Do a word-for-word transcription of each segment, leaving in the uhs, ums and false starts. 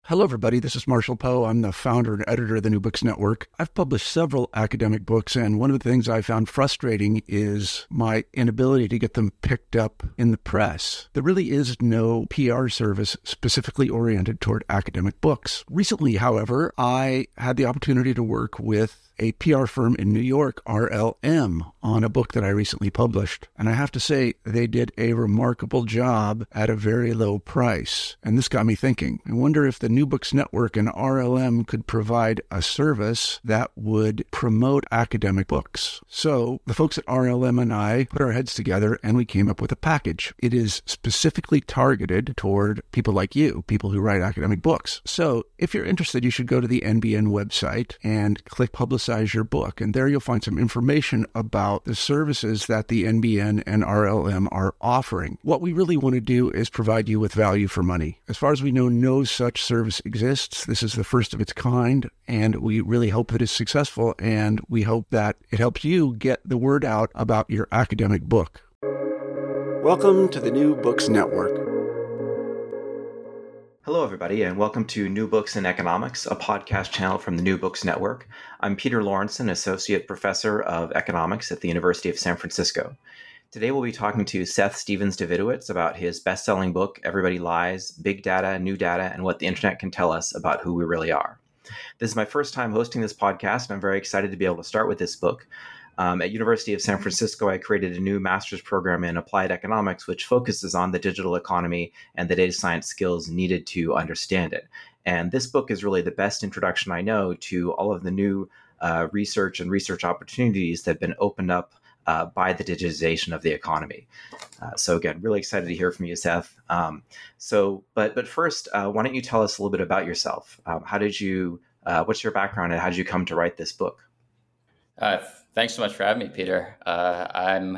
Hello, everybody. This is Marshall Poe. I'm the founder and editor of the New Books Network. I've published several academic books, and one of the things I found frustrating is my inability to get them picked up in the press. There really is no P R service specifically oriented toward academic books. Recently, however, I had the opportunity to work with a P R firm in New York, R L M, on a book that I recently published. And I have to say, they did a remarkable job at a very low price. And this got me thinking. I wonder if the New Books Network and R L M could provide a service that would promote academic books. So the folks at R L M and I put our heads together and we came up with a package. It is specifically targeted toward people like you, people who write academic books. So if you're interested, you should go to the N B N website and click Publicize your book. And there you'll find some information about the services that the N B N and R L M are offering. What we really want to do is provide you with value for money. As far as we know, no such service exists. This is the first of its kind, and we really hope that it's successful, and we hope that it helps you get the word out about your academic book. Welcome to the New Books Network. Hello, everybody, and welcome to New Books in Economics, a podcast channel from the New Books Network. I'm Peter Lawrenson, Associate Professor of Economics at the University of San Francisco. Today, we'll be talking to Seth Stephens-Davidowitz about his best-selling book, Everybody Lies, Big Data, New Data, and What the Internet Can Tell Us About Who We Really Are. This is my first time hosting this podcast, and I'm very excited to be able to start with this book. Um, at University of San Francisco, I created a new master's program in applied economics, which focuses on the digital economy and the data science skills needed to understand it. And this book is really the best introduction I know to all of the new uh, research and research opportunities that have been opened up uh, by the digitization of the economy. Uh, so again, really excited to hear from you, Seth. Um, so, but but first, uh, why don't you tell us a little bit about yourself? Um, how did you? Uh, what's your background, and how did you come to write this book? Uh, Thanks so much for having me, Peter. Uh, I'm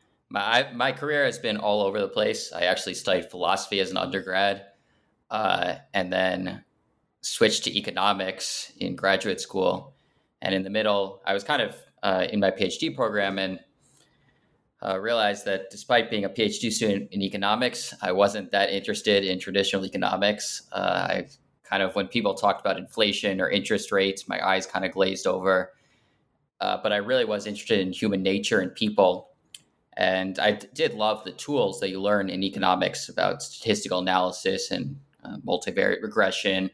my my career has been all over the place. I actually studied philosophy as an undergrad, uh, and then switched to economics in graduate school. And in the middle, I was kind of uh, in my PhD program, and uh, realized that despite being a PhD student in economics, I wasn't that interested in traditional economics. Uh, I kind of, when people talked about inflation or interest rates, my eyes kind of glazed over. Uh, but I really was interested in human nature and people. And I d- did love the tools that you learn in economics about statistical analysis and uh, multivariate regression.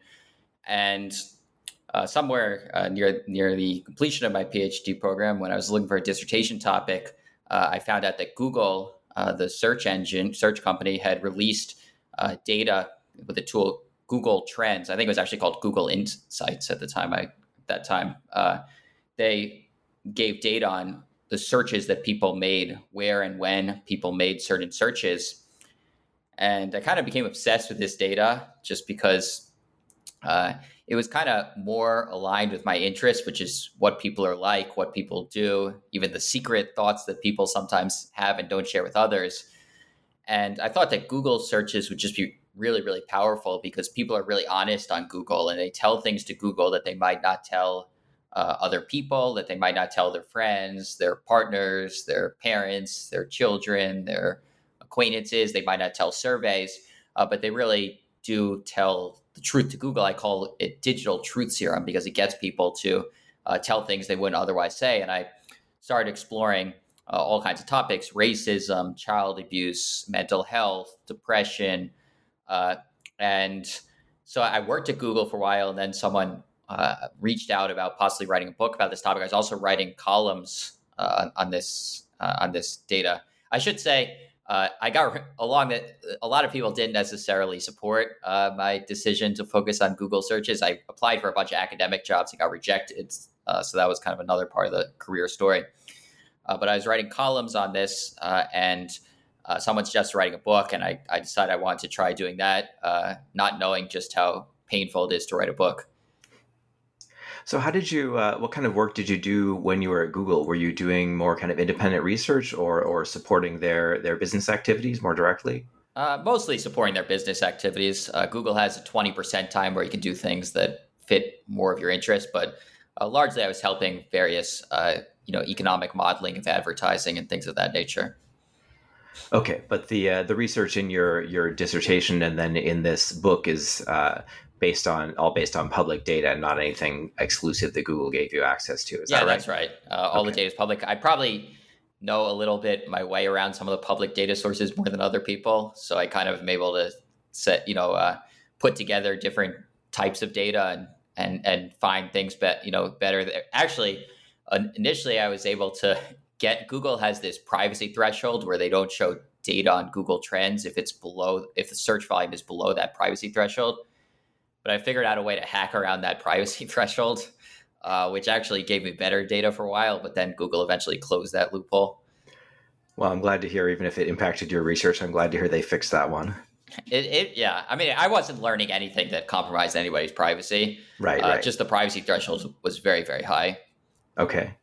And uh, somewhere uh, near near the completion of my PhD program, when I was looking for a dissertation topic, uh, I found out that Google, uh, the search engine, search company, had released uh, data with the tool Google Trends. I think it was actually called Google Insights at the time. I at that time uh, they gave data on the searches that people made, where and when people made certain searches. And I kind of became obsessed with this data just because uh, it was kind of more aligned with my interests, which is what people are like, what people do, even the secret thoughts that people sometimes have and don't share with others. And I thought that Google searches would just be really, really powerful because people are really honest on Google, and they tell things to Google that they might not tell Uh, other people, that they might not tell their friends, their partners, their parents, their children, their acquaintances. They might not tell surveys, uh, but they really do tell the truth to Google. I call it digital truth serum because it gets people to uh, tell things they wouldn't otherwise say. And I started exploring uh, all kinds of topics: racism, child abuse, mental health, depression. Uh, and so I worked at Google for a while, and then someone Uh, reached out about possibly writing a book about this topic. I was also writing columns uh, on this uh, on this data. I should say uh, I got along that a lot of people didn't necessarily support uh, my decision to focus on Google searches. I applied for a bunch of academic jobs and got rejected, uh, so that was kind of another part of the career story. Uh, but I was writing columns on this, uh, and uh, someone suggested writing a book, and I, I decided I wanted to try doing that, uh, not knowing just how painful it is to write a book. So how did you, uh, what kind of work did you do when you were at Google? Were you doing more kind of independent research or or supporting their, their business activities more directly? Uh, mostly supporting their business activities. Uh, Google has a twenty percent time where you can do things that fit more of your interest, but uh, largely I was helping various, uh, you know, economic modeling of advertising and things of that nature. Okay, but the uh, the research in your your dissertation and then in this book is uh, based on all based on public data and not anything exclusive that Google gave you access to. Is yeah, that right? That's right. Uh, all Okay. the data is public. I probably know a little bit my way around some of the public data sources more than other people. So I kind of am able to set, you know, uh, put together different types of data and and and find things, be, you know, better. There. Actually, uh, initially I was able to get, Google has this privacy threshold where they don't show data on Google Trends if it's below, if the search volume is below that privacy threshold. But I figured out a way to hack around that privacy threshold, uh, which actually gave me better data for a while. But then Google eventually closed that loophole. Well, I'm glad to hear, even if it impacted your research, I'm glad to hear they fixed that one. It, it yeah. I mean, I wasn't learning anything that compromised anybody's privacy. Right, uh, right. Just the privacy threshold was very, very high. Okay.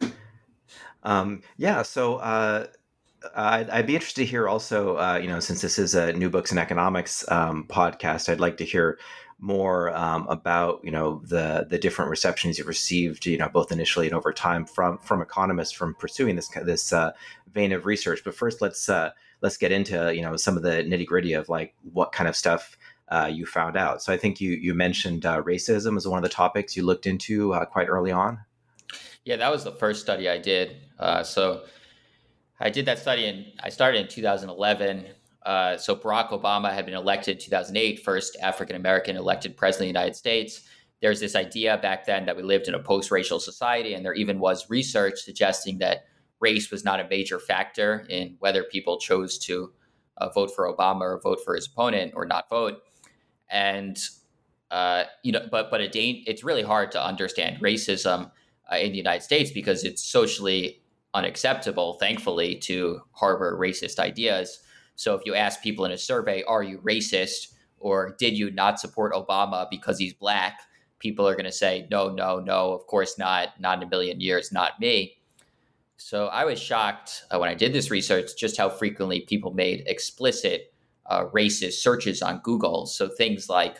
Um, yeah. So uh, I'd, I'd be interested to hear also, uh, you know, since this is a New Books in Economics um, podcast, I'd like to hear more um, about, you know, the the different receptions you've received, you know, both initially and over time from from economists from pursuing this this uh, vein of research. But first, let's uh, let's get into, you know, some of the nitty gritty of like what kind of stuff uh, you found out. So I think you you mentioned uh, racism as one of the topics you looked into uh, quite early on. Yeah, that was the first study I did. Uh, so I did that study and I started in two thousand eleven. Uh, so Barack Obama had been elected in two thousand eight, first African-American elected president of the United States. There's this idea back then that we lived in a post-racial society, and there even was research suggesting that race was not a major factor in whether people chose to uh, vote for Obama or vote for his opponent or not vote. And, uh, you know, but but it, it's really hard to understand racism uh, in the United States because it's socially unacceptable, thankfully, to harbor racist ideas. So if you ask people in a survey, are you racist or did you not support Obama because he's black? People are going to say, no, no, no, of course not. Not in a million years, not me. So I was shocked uh, when I did this research just how frequently people made explicit uh, racist searches on Google. So things like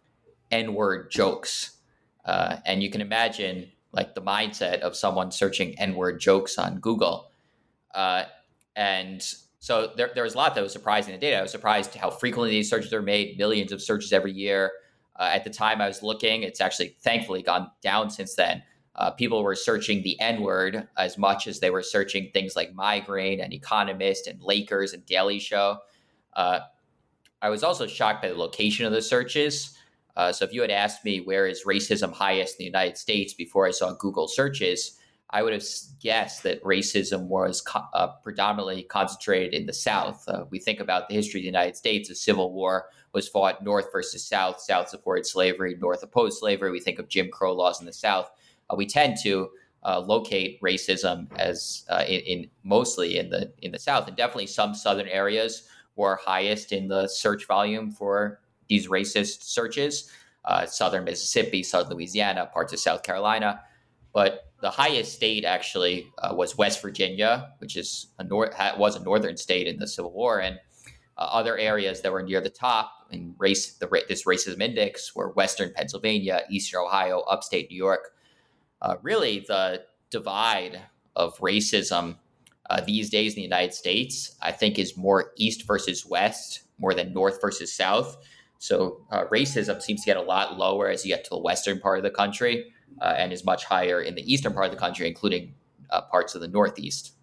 N-word jokes. Uh, and you can imagine like the mindset of someone searching N-word jokes on Google. Uh, and So there, there was a lot that was surprising in the data. I was surprised how frequently these searches are made, millions of searches every year. Uh, at the time I was looking, it's actually thankfully gone down since then. Uh, people were searching the N-word as much as they were searching things like migraine and Economist and Lakers and Daily Show. Uh, I was also shocked by the location of the searches. Uh, so if you had asked me where is racism highest in the United States before I saw Google searches, I would have guessed that racism was co- uh, predominantly concentrated in the South. Uh, we think about the history of the United States. The Civil War was fought North versus South. South supported slavery, North opposed slavery. We think of Jim Crow laws in the South. Uh, we tend to uh, locate racism as uh, in, in mostly in the in the South, and definitely some Southern areas were highest in the search volume for these racist searches. Uh, Southern Mississippi, Southern Louisiana, parts of South Carolina, but the highest state actually uh, was West Virginia, which is a nor- was a northern state in the Civil War, and uh, other areas that were near the top in race the this racism index were Western Pennsylvania, Eastern Ohio, upstate New York. Uh, really, the divide of racism uh, these days in the United States, I think, is more East versus West, more than North versus South. So uh, racism seems to get a lot lower as you get to the western part of the country. Uh, and is much higher in the eastern part of the country, including uh, parts of the Northeast.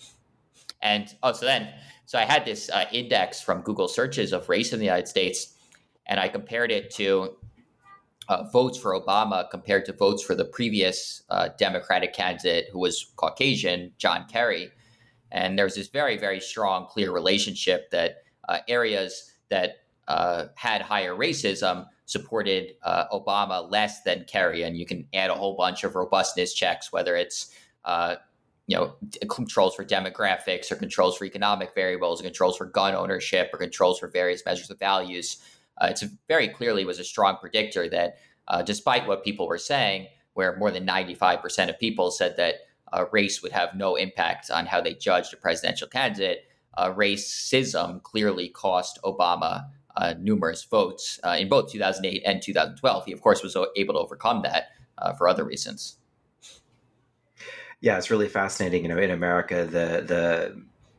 And oh, so then, so I had this uh, index from Google searches of race in the United States, and I compared it to uh, votes for Obama compared to votes for the previous uh, Democratic candidate who was Caucasian, John Kerry. And there's this very, very strong, clear relationship that uh, areas that uh, had higher racism supported uh, Obama less than Kerry. And you can add a whole bunch of robustness checks, whether it's uh, you know controls for demographics or controls for economic variables, or controls for gun ownership, or controls for various measures of values. Uh, it's very clearly was a strong predictor that uh, despite what people were saying, where more than ninety-five percent of people said that uh, race would have no impact on how they judged a presidential candidate, uh, racism clearly cost Obama Uh, numerous votes uh, in both two thousand eight and two thousand twelve. He, of course, was able to overcome that uh, for other reasons. Yeah, it's really fascinating. You know, in America, the the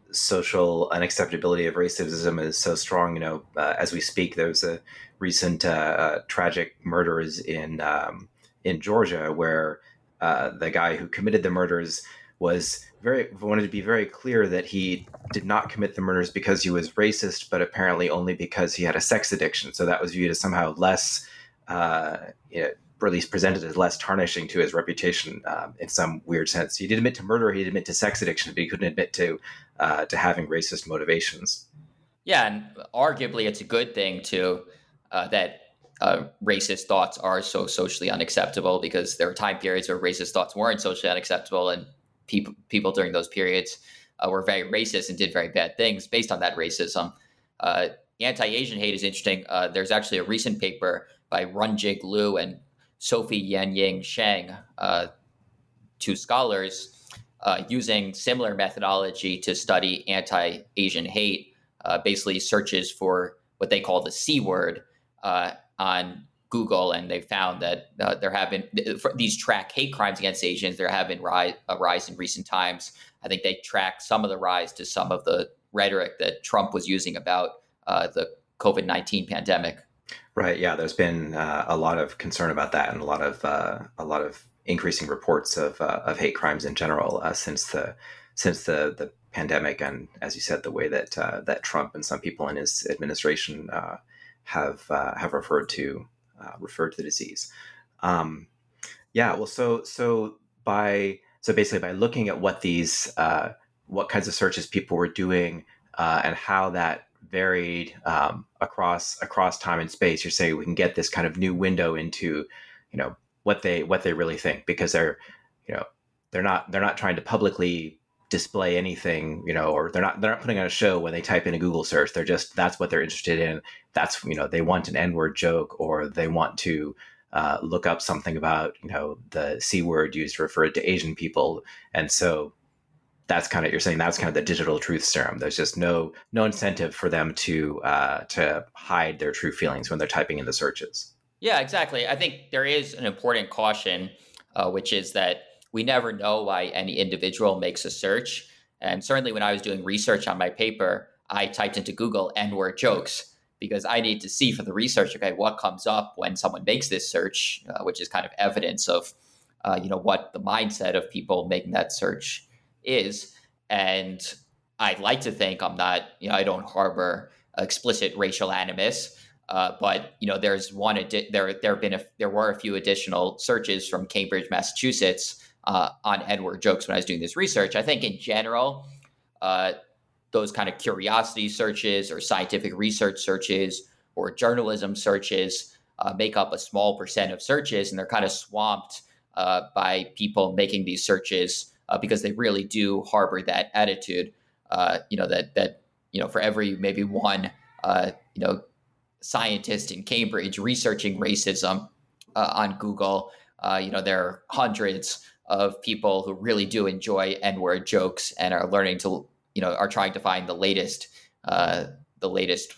social unacceptability of racism is so strong. You know, uh, as we speak, there's a recent uh, uh, tragic murders in um, in Georgia where uh, the guy who committed the murders was very wanted to be very clear that he did not commit the murders because he was racist, but apparently only because he had a sex addiction. So that was viewed as somehow less, uh, you know, or at least presented as less tarnishing to his reputation um, in some weird sense. He did admit to murder, he did admit to sex addiction, but he couldn't admit to uh, to having racist motivations. Yeah, and arguably it's a good thing too uh, that uh, racist thoughts are so socially unacceptable, because there are time periods where racist thoughts weren't socially unacceptable, and people people during those periods uh, were very racist and did very bad things based on that racism. Uh, anti-Asian hate is interesting. Uh, there's actually a recent paper by Runjig Liu and Sophie Yannying Sheng, uh, two scholars, uh, using similar methodology to study anti-Asian hate, uh, basically searches for what they call the C word uh, on Google, and they found that uh, there have been, for these track hate crimes against Asians, there have been rise, a rise in recent times. I think they track some of the rise to some of the rhetoric that Trump was using about uh, the COVID nineteen pandemic. Right. Yeah. There's been uh, a lot of concern about that, and a lot of uh, a lot of increasing reports of uh, of hate crimes in general uh, since the since the the pandemic, and as you said, the way that uh, that Trump and some people in his administration uh, have uh, have referred to uh, referred to the disease. Um, yeah. Well, so so by so basically by looking at what these uh, what kinds of searches people were doing uh, and how that varied um, across across time and space, you're saying we can get this kind of new window into, you know, what they what they really think, because they're, you know, they're not they're not trying to publicly display anything, you know, or they're not they're not putting on a show when they type in a Google search. They're just, that's what they're interested in. That's, you know, they want an N-word joke, or they want to uh, look up something about, you know, the C word used to refer to Asian people, and so that's kind of, you're saying that's kind of the digital truth serum. There's just no no incentive for them to uh, to hide their true feelings when they're typing in the searches. Yeah, exactly. I think there is an important caution, uh, which is that we never know why any individual makes a search. And certainly when I was doing research on my paper, I typed into Google N-word jokes, because I need to see for the research, okay, what comes up when someone makes this search, uh, which is kind of evidence of, uh, you know, what the mindset of people making that search is. And I'd like to think I'm not, you know, I don't harbor explicit racial animus, uh, but you know, there's one adi- there there have been a, there were a few additional searches from Cambridge, Massachusetts, uh, on N-word jokes when I was doing this research. I think in general, uh, those kind of curiosity searches or scientific research searches or journalism searches uh, make up a small percent of searches, and they're kind of swamped uh, by people making these searches. Uh, because they really do harbor that attitude, uh, you know, that, that, you know, for every maybe one, uh, you know, scientist in Cambridge researching racism uh, on Google, uh, you know, there are hundreds of people who really do enjoy N-word jokes and are learning to, you know, are trying to find the latest, uh, the latest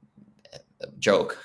joke.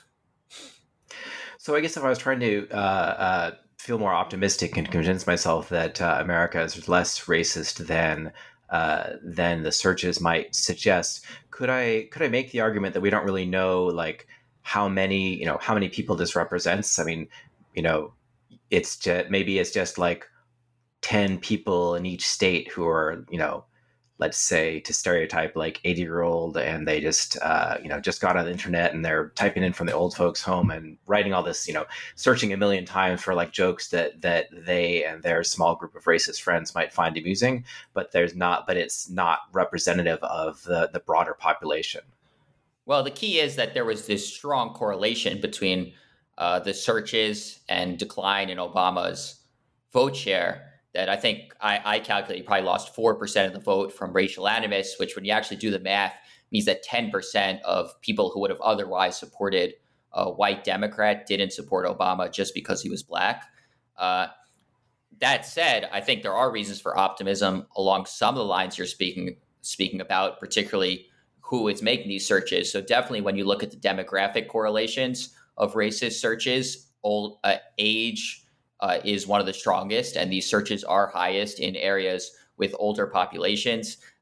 So I guess if I was trying to, uh, uh, feel more optimistic and convince myself that uh, America is less racist than uh, than the searches might suggest, could I could I make the argument that we don't really know, like, how many you know how many people this represents? I mean, you know, it's just, maybe it's just like ten people in each state who are, you know, let's say, to stereotype, like eighty year old, and they just, uh, you know, just got on the internet and they're typing in from the old folks home and writing all this, you know, searching a million times for like jokes that, that they and their small group of racist friends might find amusing, but there's not, but it's not representative of the, the broader population. Well, the key is that there was this strong correlation between uh, the searches and decline in Obama's vote share, that I think I, I calculate he probably lost four percent of the vote from racial animus, which when you actually do the math means that ten percent of people who would have otherwise supported a white Democrat didn't support Obama just because he was black. Uh, that said, I think there are reasons for optimism along some of the lines you're speaking speaking about, particularly who is making these searches. So definitely when you look at the demographic correlations of racist searches, old uh, age, Uh, is one of the strongest, and these searches are highest in areas with older populations.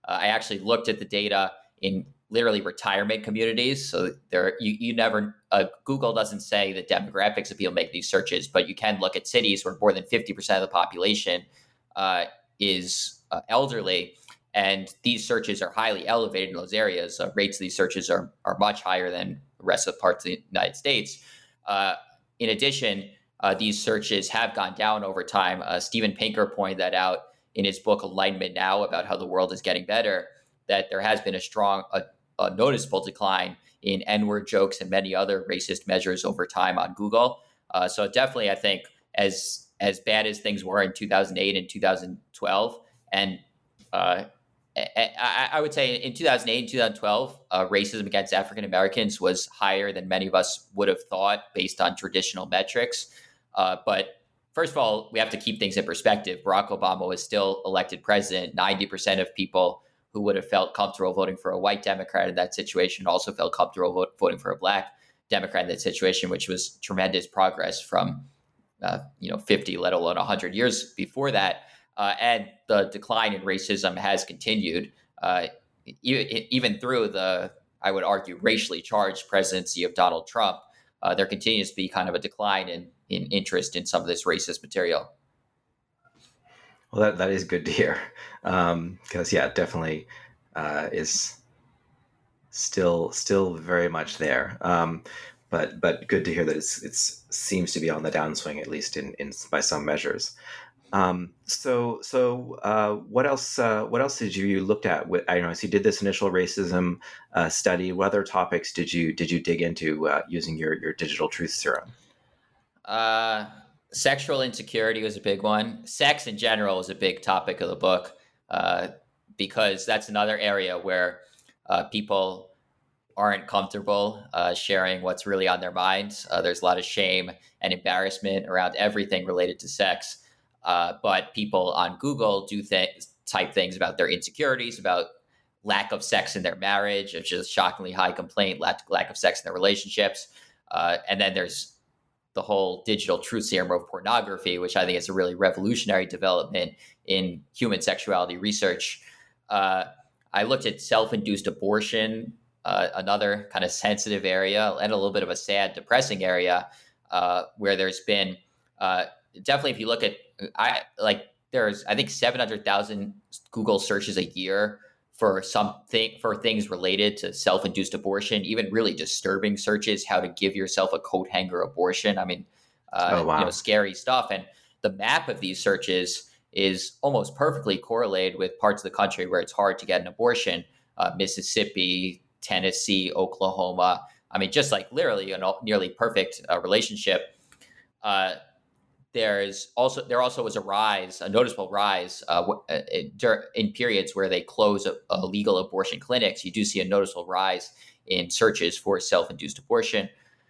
Uh, I actually looked at the data in literally retirement communities. So there, you, you never, uh, Google doesn't say the demographics of people making these searches, but you can look at cities where more than fifty percent of the population uh, is uh, elderly. And these searches are highly elevated in those areas. Uh, rates of these searches are, are much higher than the rest of the parts of the United States. Uh, in addition, uh, these searches have gone down over time. Uh, Steven Pinker pointed that out in his book Enlightenment Now about how the world is getting better, that there has been a strong, a, a noticeable decline in N-word jokes and many other racist measures over time on Google. Uh, so definitely, I think as as bad as things were in two thousand eight and two thousand twelve, and uh, I, I would say in two thousand eight and two thousand twelve, uh, racism against African Americans was higher than many of us would have thought based on traditional metrics. Uh, but first of all, we have to keep things in perspective. Barack Obama was still elected president. ninety percent of people who would have felt comfortable voting for a white Democrat in that situation also felt comfortable vote, voting for a black Democrat in that situation, which was tremendous progress from uh, you know fifty, let alone one hundred years before that. Uh, and the decline in racism has continued, uh, e- even through the, I would argue, racially charged presidency of Donald Trump. Uh, there continues to be kind of a decline in, in interest in some of this racist material. Well, that, that is good to hear, because um, yeah, it definitely uh, is still still very much there. Um, but but good to hear that it's it's seems to be on the downswing, at least in, in by some measures. Um, so, so, uh, what else, uh, what else did you, you looked at with, I don't know, so you did this initial racism, uh, study. What other topics did you, did you dig into, uh, using your, your digital truth serum? Uh, sexual insecurity was a big one. Sex in general was a big topic of the book, uh, because that's another area where, uh, people aren't comfortable, uh, sharing what's really on their minds. Uh, there's a lot of shame and embarrassment around everything related to sex. Uh, but people on Google do th- type things about their insecurities, about lack of sex in their marriage, which is a shockingly high complaint, lack, lack of sex in their relationships. Uh, and then there's the whole digital truth serum of pornography, which I think is a really revolutionary development in human sexuality research. Uh, I looked at self-induced abortion, uh, another kind of sensitive area, and a little bit of a sad, depressing area, uh, where there's been uh, definitely, if you look at, I like there's I think seven hundred thousand Google searches a year for something for things related to self-induced abortion, even really disturbing searches, how to give yourself a coat hanger abortion. I mean, uh, oh, wow. you know, scary stuff. And the map of these searches is almost perfectly correlated with parts of the country where it's hard to get an abortion. Uh, Mississippi, Tennessee, Oklahoma. I mean, just like literally a nearly perfect uh, relationship. Uh, There's also there also was a rise, a noticeable rise uh, in periods where they close a, a legal abortion clinics. You do see a noticeable rise in searches for self-induced abortion.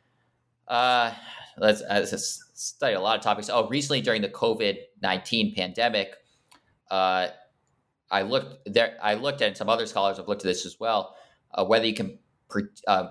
Uh, let's, let's study a lot of topics. Oh, recently during the COVID nineteen pandemic, uh, I looked there. I looked at, and some other scholars have looked at this as well, uh, whether you can uh,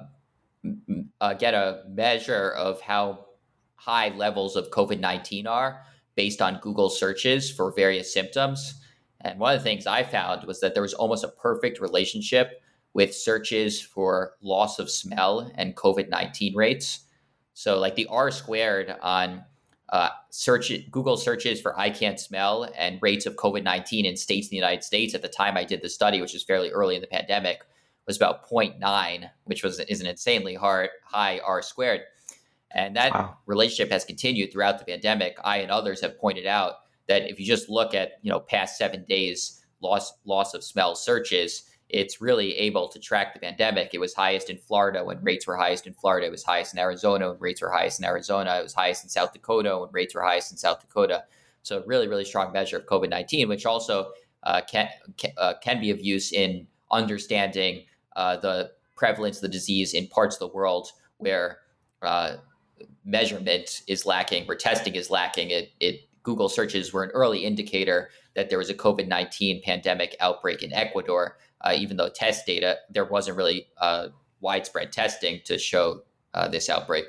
uh, get a measure of how high levels of COVID nineteen are based on Google searches for various symptoms. And one of the things I found was that there was almost a perfect relationship with searches for loss of smell and COVID nineteen rates. So like the R squared on uh, search Google searches for I can't smell and rates of COVID nineteen in states in the United States at the time I did the study, which was fairly early in the pandemic, was about zero point nine, which was is an insanely hard, high R squared. And that wow. relationship has continued throughout the pandemic. I and others have pointed out that if you just look at, you know, past seven days loss loss of smell searches, it's really able to track the pandemic. It was highest in Florida when rates were highest in Florida. It was highest in Arizona when rates were highest in Arizona. It was highest in South Dakota when rates were highest in South Dakota. So really, really strong measure of COVID nineteen, which also uh, can can, uh, can be of use in understanding uh, the prevalence of the disease in parts of the world where uh, measurement is lacking, where testing is lacking. It, it Google searches were an early indicator that there was a COVID nineteen pandemic outbreak in Ecuador, uh, even though test data, there wasn't really uh, widespread testing to show uh, this outbreak.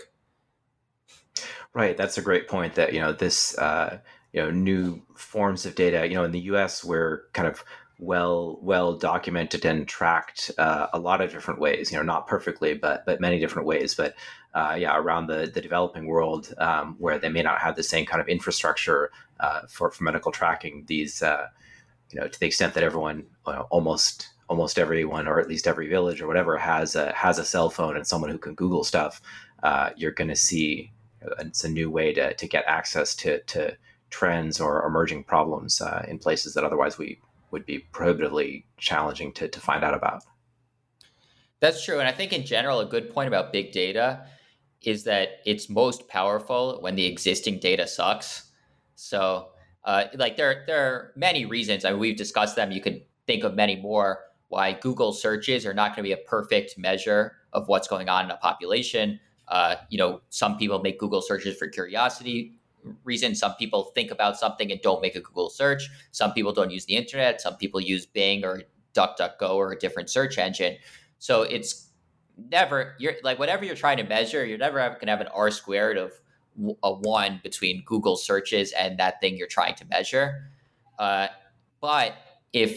Right. That's a great point that, you know, this, uh, you know, new forms of data, you know, in the U S, we're kind of well well documented and tracked uh, a lot of different ways. You know, not perfectly, but but many different ways. But uh, yeah, around the the developing world, um, where they may not have the same kind of infrastructure uh, for for medical tracking. These, uh, you know, to the extent that everyone, well, almost almost everyone, or at least every village or whatever, has a has a cell phone and someone who can Google stuff. Uh, you're going to see it's a new way to to get access to to trends or emerging problems uh, in places that otherwise we would be prohibitively challenging to, to find out about. That's true. And I think in general, a good point about big data is that it's most powerful when the existing data sucks. So uh, like there, there are many reasons, I mean, we've discussed them. You could think of many more why Google searches are not going to be a perfect measure of what's going on in a population. Uh, you know, some people make Google searches for curiosity reason. Some people think about something and don't make a Google search. Some people don't use the internet. Some people use Bing or DuckDuckGo or a different search engine. So it's never, you're like, whatever you're trying to measure, you're never going to have an R squared of a one between Google searches and that thing you're trying to measure. Uh, but if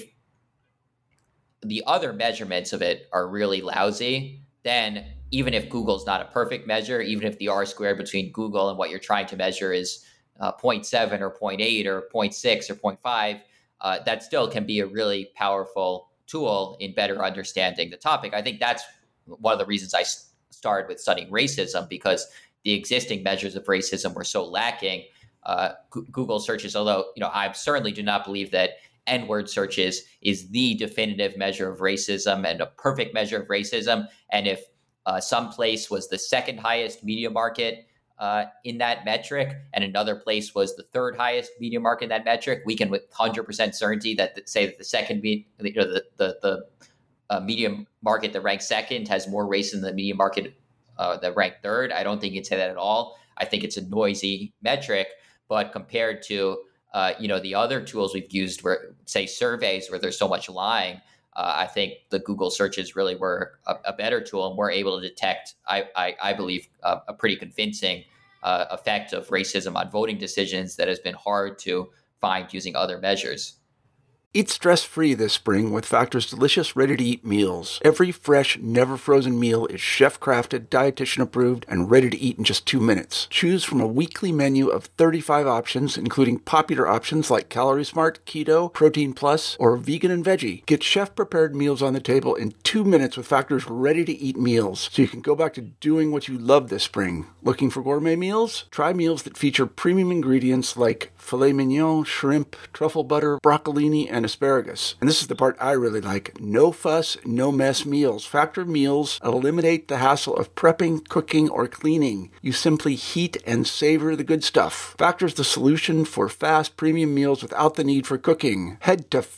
the other measurements of it are really lousy, then even if Google's not a perfect measure, even if the R squared between Google and what you're trying to measure is uh, zero point seven or zero point eight or zero point six or zero point five, uh, that still can be a really powerful tool in better understanding the topic. I think that's one of the reasons I s- started with studying racism, because the existing measures of racism were so lacking. Uh, G- Google searches, although you know, I certainly do not believe that N-word searches is the definitive measure of racism and a perfect measure of racism. And if Uh, some place was the second highest media market uh, in that metric, and another place was the third highest media market in that metric, we can with one hundred percent certainty that, that say that the second, me- you know, the the, the uh, media market that ranks second has more racism than the media market uh, that ranked third. I don't think you can say that at all. I think it's a noisy metric, but compared to uh, you know the other tools we've used, where say surveys where there's so much lying. Uh, I think the Google searches really were a, a better tool, and we're able to detect, I, I, I believe, uh, a pretty convincing uh, effect of racism on voting decisions that has been hard to find using other measures. Eat stress-free this spring with Factor's delicious, ready-to-eat meals. Every fresh, never-frozen meal is chef-crafted, dietitian-approved, and ready to eat in just two minutes. Choose from a weekly menu of thirty-five options, including popular options like Calorie Smart, Keto, Protein Plus, or Vegan and Veggie. Get chef-prepared meals on the table in two minutes with Factor's ready-to-eat meals, so you can go back to doing what you love this spring. Looking for gourmet meals? Try meals that feature premium ingredients like filet mignon, shrimp, truffle butter, broccolini, and asparagus. And this is the part I really like. No fuss, no mess meals. Factor meals eliminate the hassle of prepping, cooking, or cleaning. You simply heat and savor the good stuff. Factor's the solution for fast premium meals without the need for cooking. Head to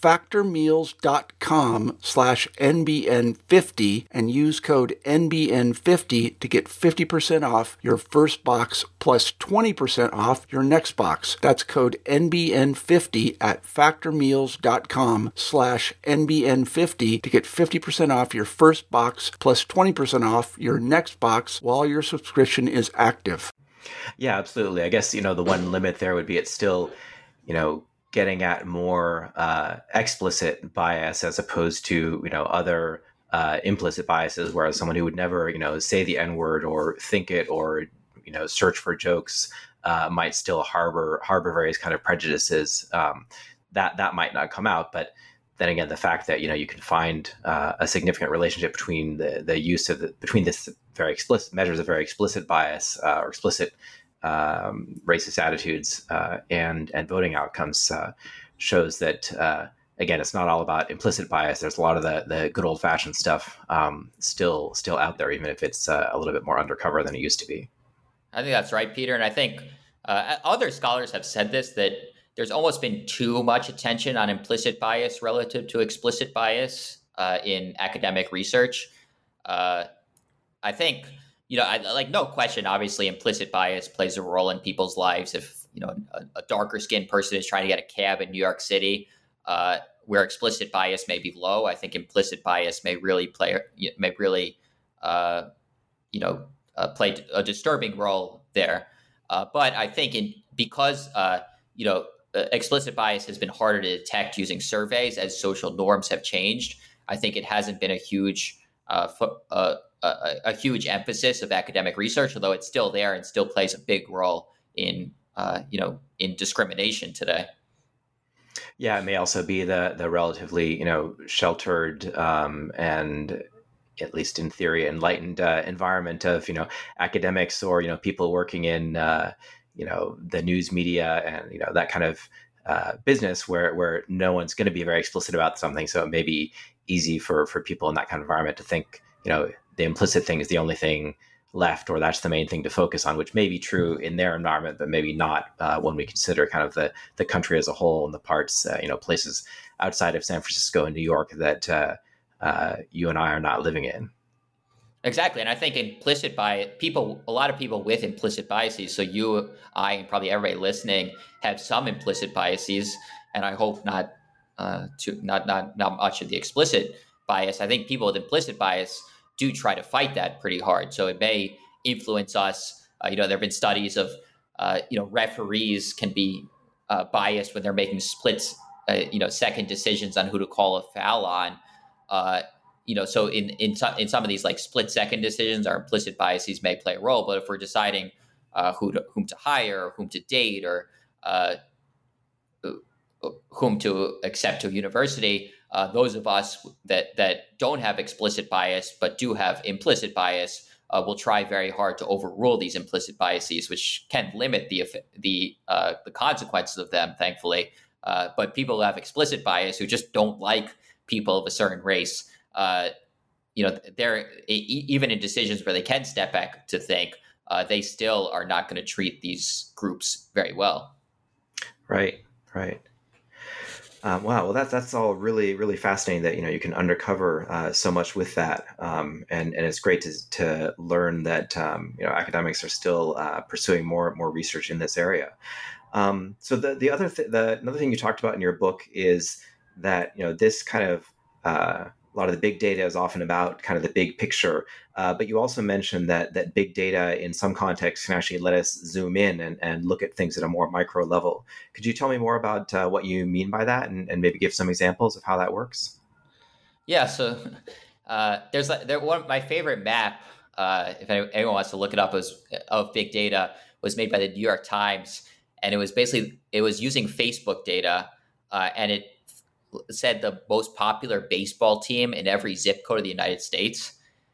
factormeals.com slash NBN50 and use code N B N fifty to get fifty percent off your first box plus twenty percent off your next box. That's code N B N fifty at factormeals.com slash NBN50 to get fifty percent off your first box plus twenty percent off your next box while your subscription is active. Yeah, absolutely. I guess, you know, the one limit there would be it's still, you know, getting at more uh, explicit bias as opposed to, you know, other uh, implicit biases, whereas someone who would never, you know, say the N-word or think it or, you know, search for jokes uh, might still harbor harbor various kind of prejudices. Um, that that might not come out. But then again, the fact that, you know, you can find uh, a significant relationship between the, the use of the, between this very explicit measures of very explicit bias uh, or explicit um, racist attitudes uh, and, and voting outcomes uh, shows that, uh, again, it's not all about implicit bias. There's a lot of the, the good old fashioned stuff um, still, still out there, even if it's uh, a little bit more undercover than it used to be. I think that's right, Peter. And I think uh, other scholars have said this, that there's almost been too much attention on implicit bias relative to explicit bias uh, in academic research. Uh, I think, you know, I, like no question, obviously implicit bias plays a role in people's lives. If, you know, a, a darker skinned person is trying to get a cab in New York City, uh, where explicit bias may be low, I think implicit bias may really play, may really, uh, you know, uh, play a disturbing role there. Uh, but I think in because, uh, you know, uh, explicit bias has been harder to detect using surveys as social norms have changed. I think it hasn't been a huge uh, fo- uh, a, a huge emphasis of academic research, although it's still there and still plays a big role in uh, you know in discrimination today. Yeah, it may also be the the relatively you know sheltered um, and at least in theory enlightened uh, environment of you know academics or you know people working in uh, you know the news media and you know that kind of uh, business where where no one's going to be very explicit about something, so it may be easy for for people in that kind of environment to think you know the implicit thing is the only thing left, or that's the main thing to focus on, which may be true in their environment, but maybe not uh, when we consider kind of the the country as a whole and the parts, uh, you know, places outside of San Francisco and New York that uh, uh, you and I are not living in. Exactly, and I think implicit bias, people, a lot of people with implicit biases. So you, I, and probably everybody listening have some implicit biases, and I hope not, uh, to not not not much of the explicit bias. I think people with implicit bias do try to fight that pretty hard. So it may influence us. Uh, you know, there have been studies of, uh, you know, referees can be uh, biased when they're making splits, uh, you know, second decisions on who to call a foul on. Uh, you know, so in in some in some of these like split second decisions, our implicit biases may play a role. But if we're deciding uh, who to, whom to hire, or whom to date, or uh, whom to accept to a university, uh, those of us that that don't have explicit bias but do have implicit bias uh, will try very hard to overrule these implicit biases, which can limit the the uh, the consequences of them, thankfully. Uh, but people who have explicit bias, who just don't like people of a certain race, uh, you know, they're even in decisions where they can step back to think, uh, they still are not going to treat these groups very well. Right, right. Um, wow, well, that's that's all really really fascinating. That you know you can undercover uh, so much with that, um, and and it's great to to learn that um, you know academics are still uh, pursuing more more research in this area. Um, so the the other th- the another thing you talked about in your book is that you know this kind of uh, a lot of the big data is often about kind of the big picture, uh, but you also mentioned that that big data in some contexts can actually let us zoom in and, and look at things at a more micro level. Could you tell me more about uh, what you mean by that, and, and maybe give some examples of how that works? Yeah, so uh, there's like there one my favorite map. Uh, if anyone wants to look it up, was of big data was made by the New York Times, and it was basically it was using Facebook data, uh, and it said the most popular baseball team in every zip code of the United States.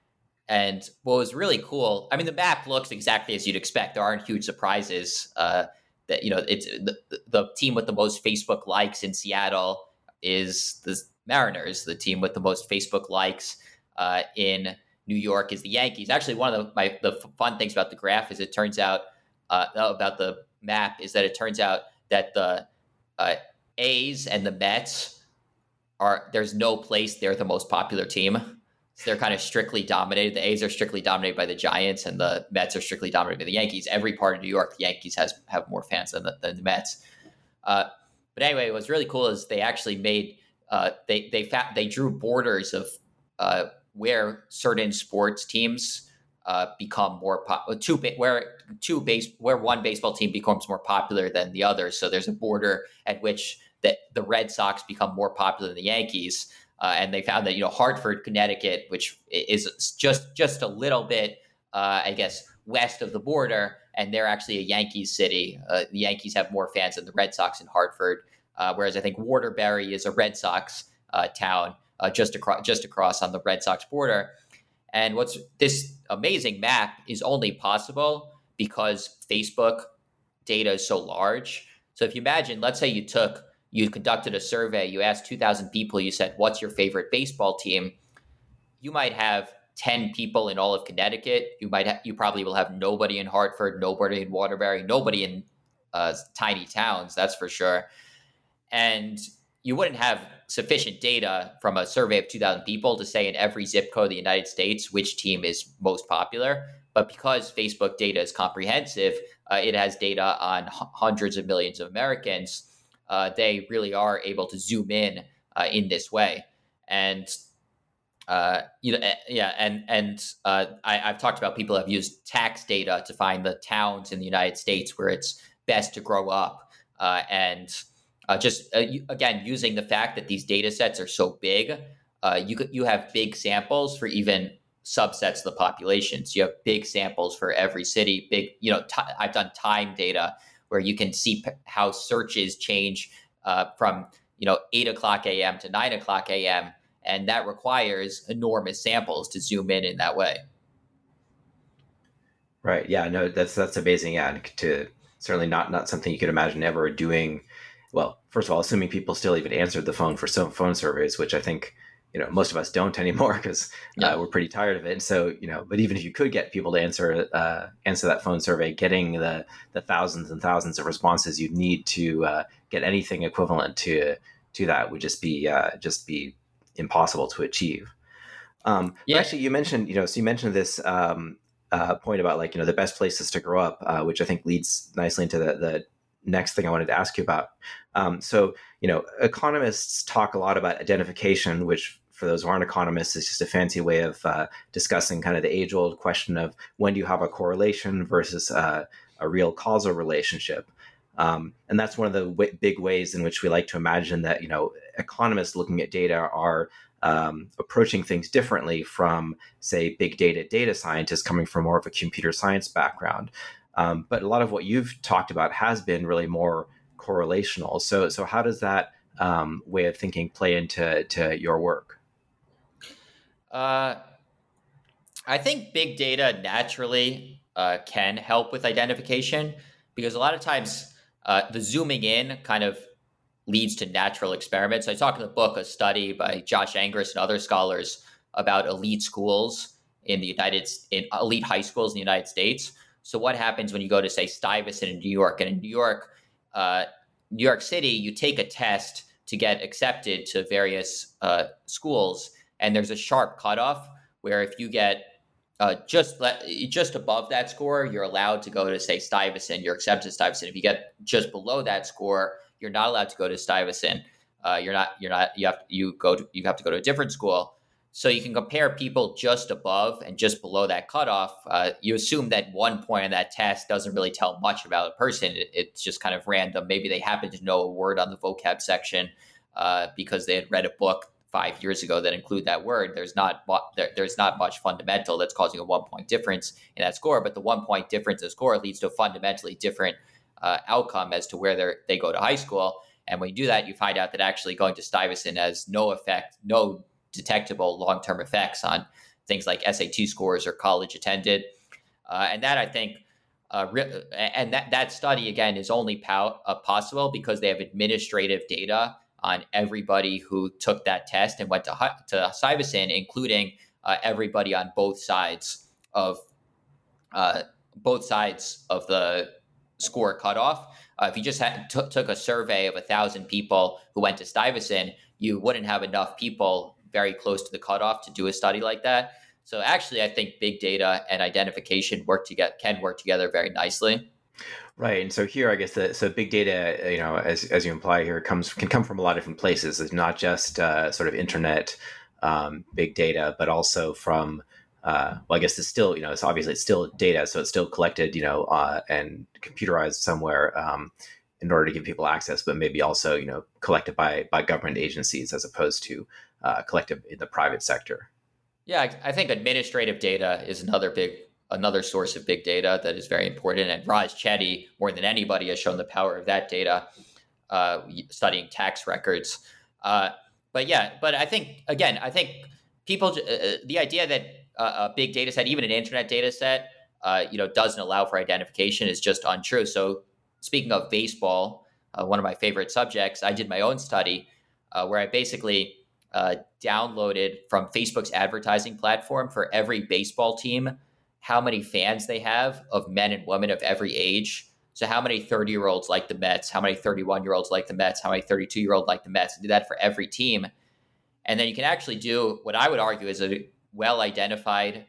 And what was really cool, I mean, the map looks exactly as you'd expect. There aren't huge surprises. Uh, that you know, it's the, the team with the most Facebook likes in Seattle is the Mariners. The team with the most Facebook likes uh, in New York is the Yankees. Actually, one of the my the fun things about the graph is it turns out uh, about the map is that it turns out that the uh, A's and the Mets are there's no place they're the most popular team. So they're kind of strictly dominated. The A's are strictly dominated by the Giants, and the Mets are strictly dominated by the Yankees. Every part of New York, the Yankees has have more fans than the, than the Mets. Uh, but anyway, what's really cool is they actually made uh, they they fa- they drew borders of uh, where certain sports teams uh, become more pop- two where two base where one baseball team becomes more popular than the other. So there's a border at which that the Red Sox become more popular than the Yankees. Uh, and they found that, you know, Hartford, Connecticut, which is just just a little bit, uh, I guess, west of the border, and they're actually a Yankees city. Uh, the Yankees have more fans than the Red Sox in Hartford, uh, whereas I think Waterbury is a Red Sox uh, town uh, just across just across on the Red Sox border. And what's this amazing map is only possible because Facebook data is so large. So if you imagine, let's say you took you conducted a survey, you asked two thousand people, you said, what's your favorite baseball team? You might have ten people in all of Connecticut. You might ha- you probably will have nobody in Hartford, nobody in Waterbury, nobody in uh, tiny towns, that's for sure. And you wouldn't have sufficient data from a survey of two thousand people to say in every zip code of the United States which team is most popular. But because Facebook data is comprehensive, uh, it has data on h- hundreds of millions of Americans. Uh, they really are able to zoom in uh, in this way. And, uh, you know, yeah, and and uh, I, I've talked about people have used tax data to find the towns in the United States where it's best to grow up. Uh, and uh, just, uh, you, again, using the fact that these data sets are so big, uh, you could, you have big samples for even subsets of the population. So you have big samples for every city, big, you know, t- I've done time data where you can see p- how searches change uh, from, you know, eight o'clock a.m. to nine o'clock a.m. And that requires enormous samples to zoom in in that way. Right. Yeah. No, that's that's amazing. Yeah, and to certainly not not something you could imagine ever doing. Well, first of all, assuming people still even answered the phone for some phone surveys, which I think you know most of us don't anymore because uh, Yeah. we're pretty tired of it. And so you know, but even if you could get people to answer uh, answer that phone survey, getting the the thousands and thousands of responses you'd need to uh, get anything equivalent to to that would just be uh, just be impossible to achieve. Um, but Yeah. actually, you mentioned, you know, so you mentioned this um, uh, point about like, you know, the best places to grow up, uh, which I think leads nicely into the, the next thing I wanted to ask you about. Um, so, you know, economists talk a lot about identification, which for those who aren't economists is just a fancy way of uh, discussing kind of the age old question of when do you have a correlation versus uh, a real causal relationship. Um, and that's one of the w- big ways in which we like to imagine that, you know, economists looking at data are um, approaching things differently from, say, big data data scientists coming from more of a computer science background. Um, but a lot of what you've talked about has been really more correlational. So, so how does that um, way of thinking play into to your work? Uh, I think big data naturally uh, can help with identification because a lot of times uh, the zooming in kind of leads to natural experiments. I talk in the book a study by Josh Angris and other scholars about elite schools in the United in elite high schools in the United States. So what happens when you go to say Stuyvesant in New York, and in New York, uh, New York City, you take a test to get accepted to various uh, schools, and there's a sharp cutoff where if you get uh, just just above that score, you're allowed to go to say Stuyvesant. You're accepted to Stuyvesant. If you get just below that score, you're not allowed to go to Stuyvesant. Uh, you're not. You're not. You have. You go. To, you have to go to a different school. So you can compare people just above and just below that cutoff. Uh, you assume that one point in that test doesn't really tell much about a person. It, it's just kind of random. Maybe they happen to know a word on the vocab section uh, because they had read a book five years ago that include that word. There's not there, there's not much fundamental that's causing a one point difference in that score. But the one point difference in score leads to a fundamentally different uh, outcome as to where they they go to high school. And when you do that, you find out that actually going to Stuyvesant has no effect, no detectable long-term effects on things like S A T scores or college attended. Uh, and that I think, uh, re- and that, that study again is only pow- uh, possible because they have administrative data on everybody who took that test and went to, to Stuyvesant, including uh, everybody on both sides of uh, both sides of the score cutoff. Uh, if you just had, t- took a survey of a thousand people who went to Stuyvesant, you wouldn't have enough people very close to the cutoff to do a study like that. So actually, I think big data and identification work together can work together very nicely. Right, and so here, I guess that so big data, you know, as as you imply here, comes can come from a lot of different places. It's not just uh, sort of internet um, big data, but also from uh, well, I guess it's still, you know, it's obviously it's still data, so it's still collected, you know, uh, and computerized somewhere um, in order to give people access, but maybe also, you know, collected by by government agencies as opposed to uh, collected in the private sector. Yeah, I, I think administrative data is another big another source of big data that is very important. And Raj Chetty, more than anybody, has shown the power of that data, uh, studying tax records. Uh, but yeah, but I think again, I think people uh, the idea that uh, a big data set, even an internet data set, uh, you know, doesn't allow for identification is just untrue. So speaking of baseball, uh, one of my favorite subjects, I did my own study uh, where I basically uh, downloaded from Facebook's advertising platform for every baseball team how many fans they have of men and women of every age. So how many thirty-year-olds like the Mets, how many thirty-one-year-olds like the Mets, how many thirty-two-year-olds like the Mets, and do that for every team. And then you can actually do what I would argue is a well-identified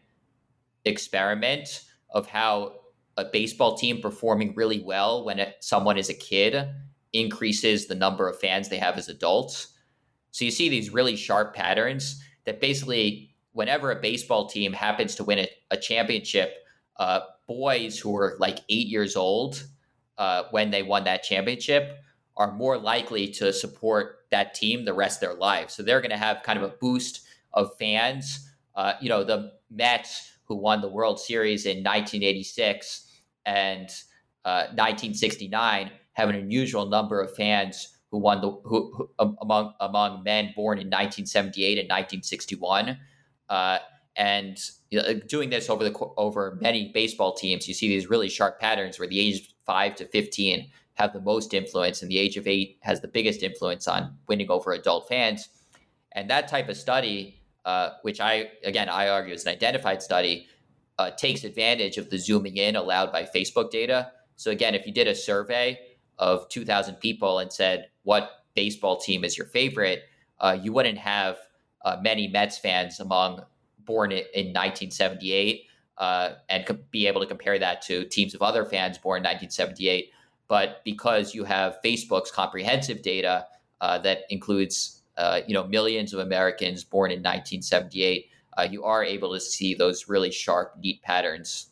experiment of how a baseball team performing really well when it, someone is a kid increases the number of fans they have as adults. So you see these really sharp patterns that basically whenever a baseball team happens to win a, a championship, uh, boys who are like eight years old uh, when they won that championship are more likely to support that team the rest of their lives. So they're going to have kind of a boost of fans. Uh, you know, the Mets, who won the World Series in nineteen eighty-six and uh, nineteen sixty-nine, have an unusual number of fans who won the who, who among among men born in nineteen seventy-eight and nineteen sixty-one. Uh, and you know, doing this over the over many baseball teams, you see these really sharp patterns where the age five to fifteen have the most influence, and the age of eight has the biggest influence on winning over adult fans. And that type of study, uh, which I, again, I argue is an identified study, uh, takes advantage of the zooming in allowed by Facebook data. So again, if you did a survey of two thousand people and said, what baseball team is your favorite, uh, you wouldn't have uh, many Mets fans among born in nineteen seventy-eight uh, and co- be able to compare that to teams of other fans born in nineteen seventy-eight. But because you have Facebook's comprehensive data uh, that includes uh, you know millions of Americans born in nineteen seventy-eight, uh, you are able to see those really sharp, neat patterns.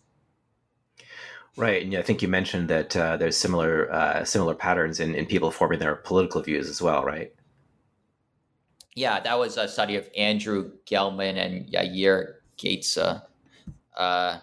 Right, and yeah, I think you mentioned that uh, there's similar uh, similar patterns in, in people forming their political views as well, right? Yeah, that was a study of Andrew Gelman and Yair Gatsa. Uh,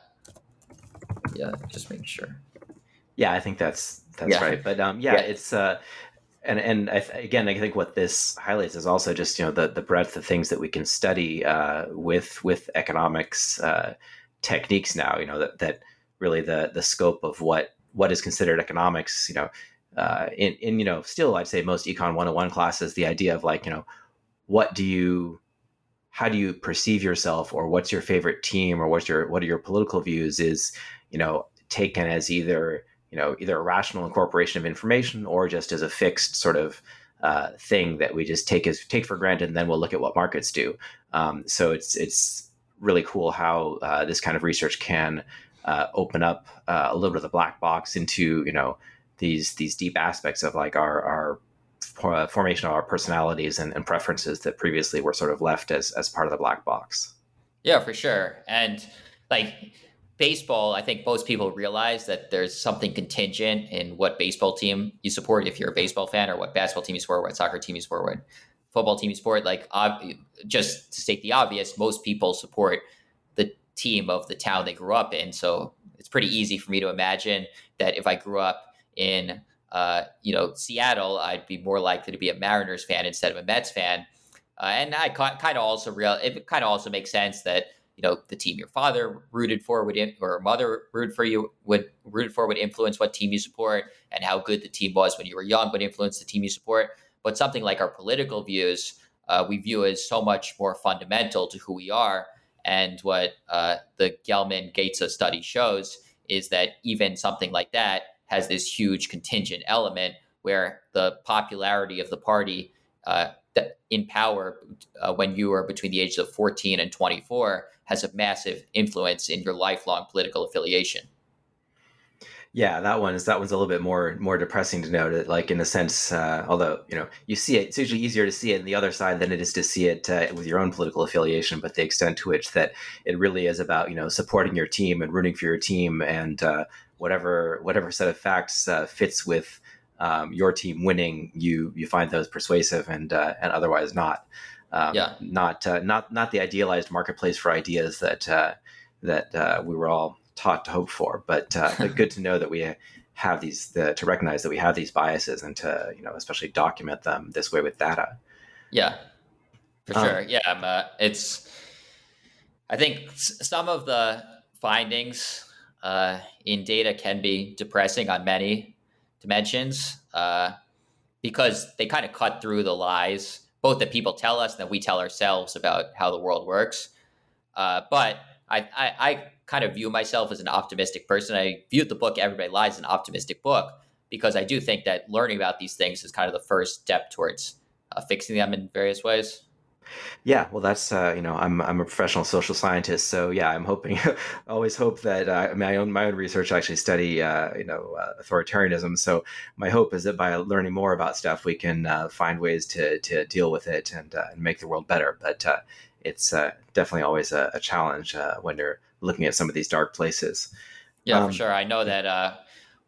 yeah, just making sure. Yeah, I think that's that's Yeah. right. But um, yeah, Yeah. it's uh, and and I th- again, I think what this highlights is also just you know the the breadth of things that we can study uh, with with economics uh, techniques now. You know that that really the the scope of what what is considered economics. You know, uh, in in you know still I'd say most Econ one oh one classes, the idea of like you know what do you how do you perceive yourself, or what's your favorite team, or what's your what are your political views is you know taken as either you know, either a rational incorporation of information or just as a fixed sort of uh, thing that we just take as take for granted, and then we'll look at what markets do. Um, so it's it's really cool how uh, this kind of research can uh, open up uh, a little bit of the black box into you know these these deep aspects of like our our for, formation of our personalities and, and preferences that previously were sort of left as as part of the black box. Yeah, for sure. And like baseball, I think most people realize that there's something contingent in what baseball team you support if you're a baseball fan, or what basketball team you support, what soccer team you support, what football team you support. Like, ob- just to state the obvious, most people support the team of the town they grew up in. So it's pretty easy for me to imagine that if I grew up in, uh, you know, Seattle, I'd be more likely to be a Mariners fan instead of a Mets fan. Uh, and I ca- kind of also real, it kind of also makes sense that you know, the team your father rooted for would, in, or mother rooted for you would rooted for would influence what team you support, and how good the team was when you were young would influence the team you support. But something like our political views, uh, we view as so much more fundamental to who we are. And what uh, the Gelman-Gatsa study shows is that even something like that has this huge contingent element where the popularity of the party uh, in power uh, when you are between the ages of fourteen and twenty-four has a massive influence in your lifelong political affiliation. Yeah, that one is that one's a little bit more more depressing to note. Like in a sense, uh, although you know you see it, it's usually easier to see it on the other side than it is to see it uh, with your own political affiliation. But the extent to which that it really is about you know supporting your team and rooting for your team, and uh, whatever whatever set of facts uh, fits with um, your team winning, you you find those persuasive, and uh, and otherwise not. Um, yeah, not uh, not not the idealized marketplace for ideas that uh, that uh, we were all taught to hope for, but, uh, but good to know that we have these the, to recognize that we have these biases, and to you know especially document them this way with data. Yeah, for um, sure. Yeah, um, uh, it's. I think s- some of the findings uh, in data can be depressing on many dimensions uh, because they kind of cut through the lies, both that people tell us and that we tell ourselves about how the world works. Uh, but I, I, I kind of view myself as an optimistic person. I viewed the book Everybody Lies as an optimistic book because I do think that learning about these things is kind of the first step towards uh, fixing them in various ways. Yeah, well, that's uh, you know, I'm I'm a professional social scientist, so yeah, I'm hoping, always hope that uh, my own my own research I actually study uh, you know uh, authoritarianism. So my hope is that by learning more about stuff, we can uh, find ways to to deal with it and, uh, and make the world better. But uh, it's uh, definitely always a, a challenge uh, when you're looking at some of these dark places. Yeah, Um, for sure. I know that uh,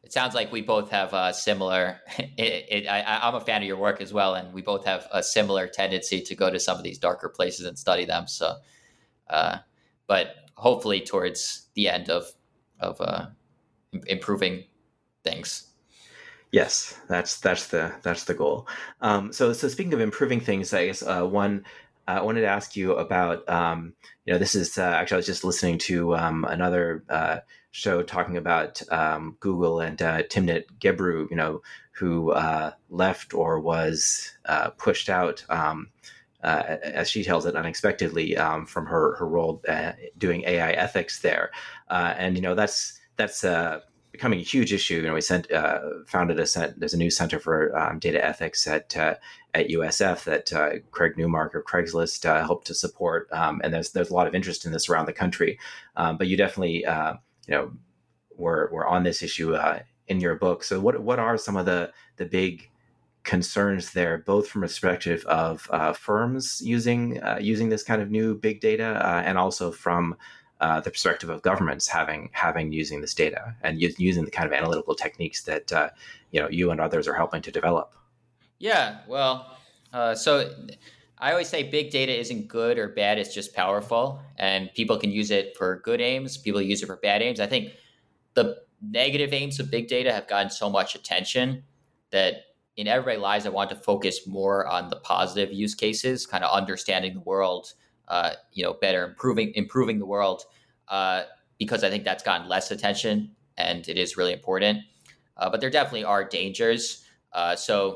it sounds like we both have a similar. It, it, I, I'm a fan of your work as well, and we both have a similar tendency to go to some of these darker places and study them. So, uh, but hopefully towards the end of of uh, improving things. Yes, that's that's the that's the goal. Um, so so speaking of improving things, I guess uh, one uh, I wanted to ask you about. Um, you know, this is uh, actually I was just listening to um, another uh, show talking about um, Google and uh, Timnit Gebru. You know, who uh, left or was uh, pushed out, um, uh, as she tells it, unexpectedly um, from her her role uh, doing A I ethics there. Uh, and you know, that's that's. Uh, becoming a huge issue. You know, we sent uh, founded a cent, there's a new center for um, data ethics at uh, at U S F that uh, Craig Newmark of Craigslist uh, helped to support, um, and there's there's a lot of interest in this around the country. Um, but you definitely uh, you know were were on this issue uh, in your book. So what what are some of the the big concerns there, both from a perspective of uh, firms using uh, using this kind of new big data, uh, and also from Uh, the perspective of governments having having using this data and u- using the kind of analytical techniques that uh, you know you and others are helping to develop? Yeah, well, uh, so I always say big data isn't good or bad; it's just powerful, and people can use it for good aims. People use it for bad aims. I think the negative aims of big data have gotten so much attention that in everyday lives, I want to focus more on the positive use cases, kind of understanding the world, uh, you know, better, improving improving the world. Uh, because I think that's gotten less attention and it is really important. Uh, but there definitely are dangers. Uh, so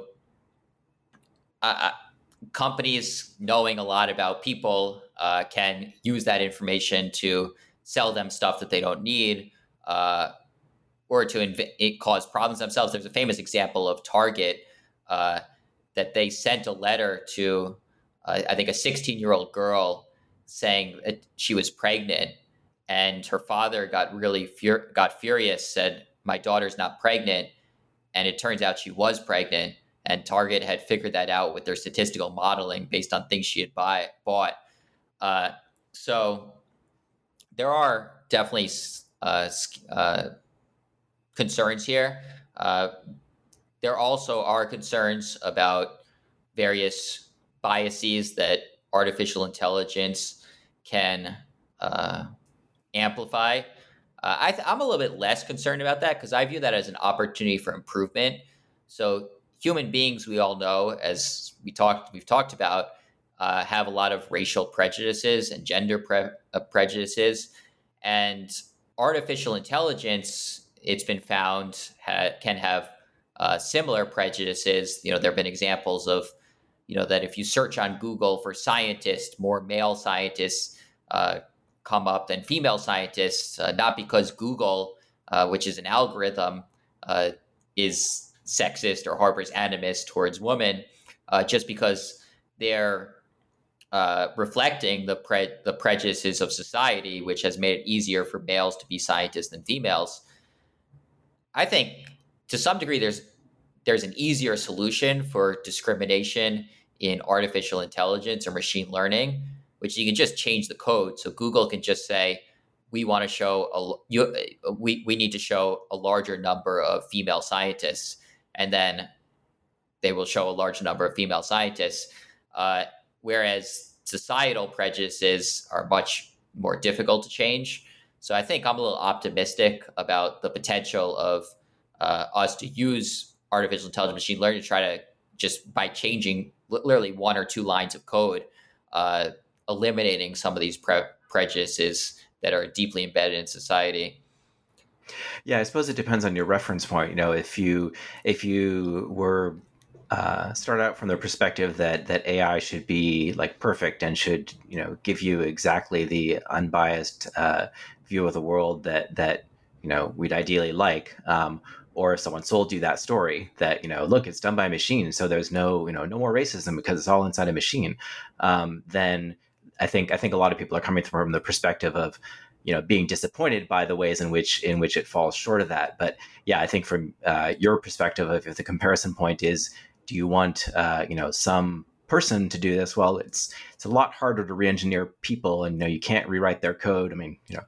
uh, companies knowing a lot about people uh, can use that information to sell them stuff that they don't need, uh, or to inv- it cause problems themselves. There's a famous example of Target uh, that they sent a letter to, uh, I think, a sixteen-year-old girl saying that she was pregnant. And her father got really fur- got furious, said, "My daughter's not pregnant." And it turns out she was pregnant. And Target had figured that out with their statistical modeling based on things she had buy, bought. Uh, so there are definitely uh, uh, concerns here. Uh, there also are concerns about various biases that artificial intelligence can uh, amplify. Uh, I th- I'm a little bit less concerned about that because I view that as an opportunity for improvement. So human beings, we all know, as we talked, we've talked about, uh, have a lot of racial prejudices and gender pre- uh, prejudices, and artificial intelligence, it's been found, ha- can have uh, similar prejudices. You know, there have been examples of, you know, that if you search on Google for scientists, more male scientists uh, come up than female scientists, uh, not because Google, uh, which is an algorithm, uh, is sexist or harbors animus towards women, uh, just because they're uh, reflecting the pre- the prejudices of society, which has made it easier for males to be scientists than females. I think to some degree there's there's an easier solution for discrimination in artificial intelligence or machine learning, which you can just change the code. So Google can just say, we want to show a you, we we need to show a larger number of female scientists, and then they will show a large number of female scientists. Uh, whereas societal prejudices are much more difficult to change. So I think I'm a little optimistic about the potential of uh, us to use artificial intelligence machine learning to try to just by changing literally one or two lines of code, uh, eliminating some of these pre- prejudices that are deeply embedded in society. Yeah, I suppose it depends on your reference point. You know, if you if you were uh, start out from the perspective that that A I should be like perfect and should, you know, give you exactly the unbiased uh, view of the world that that you know we'd ideally like, um, or if someone sold you that story that, you know, look, it's done by a machine, so there's no, you know, no more racism because it's all inside a machine, um, then I think I think a lot of people are coming from the perspective of, you know, being disappointed by the ways in which in which it falls short of that. But yeah, I think from uh, your perspective, if, if the comparison point is, do you want uh, you know some person to do this? Well, it's it's a lot harder to re-engineer people, and you know you can't rewrite their code. I mean, you know,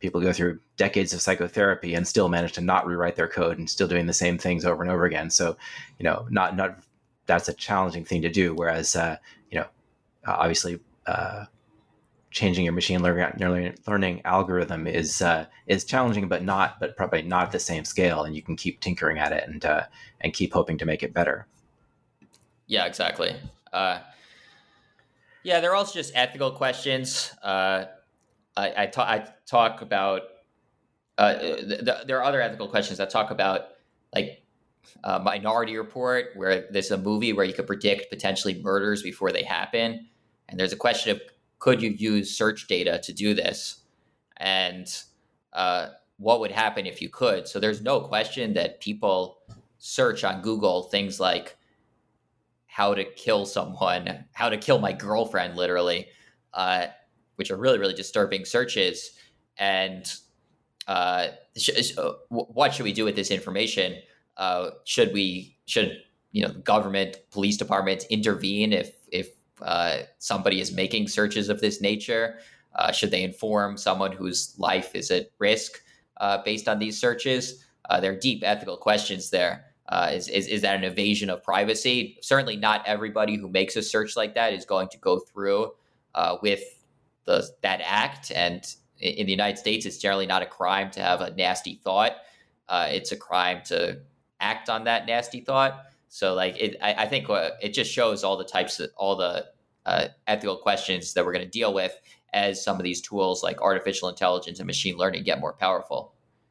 people go through decades of psychotherapy and still manage to not rewrite their code and still doing the same things over and over again. So, you know, not not that's a challenging thing to do. Whereas, uh, you know, obviously, uh, changing your machine learning learning algorithm is uh, is challenging, but not but probably not at the same scale. And you can keep tinkering at it and uh, and keep hoping to make it better. Yeah, exactly. Uh, yeah, they're also just ethical questions. Uh, I, I, ta- I talk about uh, th- th- there are other ethical questions that talk about like uh, Minority Report, where there's a movie where you could predict potentially murders before they happen, and there's a question of could you use search data to do this, and uh, what would happen if you could? So there's no question that people search on Google things like how to kill someone, how to kill my girlfriend, literally, uh, which are really, really disturbing searches. And uh, sh- what should we do with this information? Uh, should we, should, you know, the government, police departments intervene if, if uh, somebody is making searches of this nature? Uh, should they inform someone whose life is at risk uh, based on these searches? Uh, there are deep ethical questions there. Uh, is, is is that an invasion of privacy? Certainly not everybody who makes a search like that is going to go through uh, with the that act. And in the United States, it's generally not a crime to have a nasty thought. Uh, it's a crime to act on that nasty thought. So, like, it, I, I think uh, it just shows all the types of all the uh, ethical questions that we're going to deal with as some of these tools like artificial intelligence and machine learning get more powerful.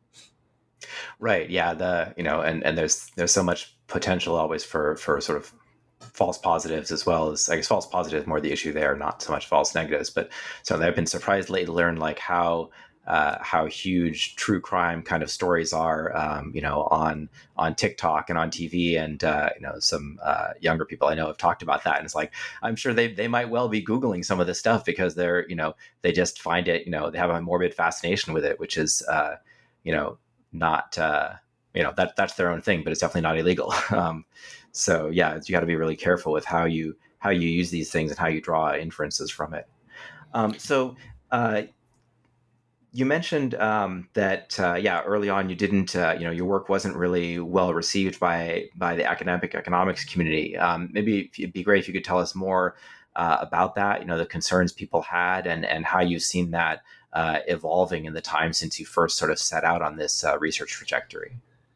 Right. Yeah. The, you know, and, and there's, there's so much potential always for, for sort of false positives, as well as, I guess, false positives more the issue there, not so much false negatives. But so I've been surprised lately to learn like how, uh, how huge true crime kind of stories are, um, you know, on, on TikTok and on T V. And, uh, you know, some, uh, younger people I know have talked about that. And it's like, I'm sure they, they might well be Googling some of this stuff because they're, you know, they just find it, you know, they have a morbid fascination with it, which is, uh, you know, not, uh, you know, that that's their own thing, but it's definitely not illegal. Um, so yeah, you got to be really careful with how you, how you use these things and how you draw inferences from it. Um, so, uh, you mentioned um, that, uh, yeah, early on you didn't, uh, you know, your work wasn't really well received by by the academic economics community. Um, maybe it'd be great if you could tell us more uh, about that, you know, the concerns people had and, and how you've seen that uh, evolving in the time since you first sort of set out on this uh, research trajectory.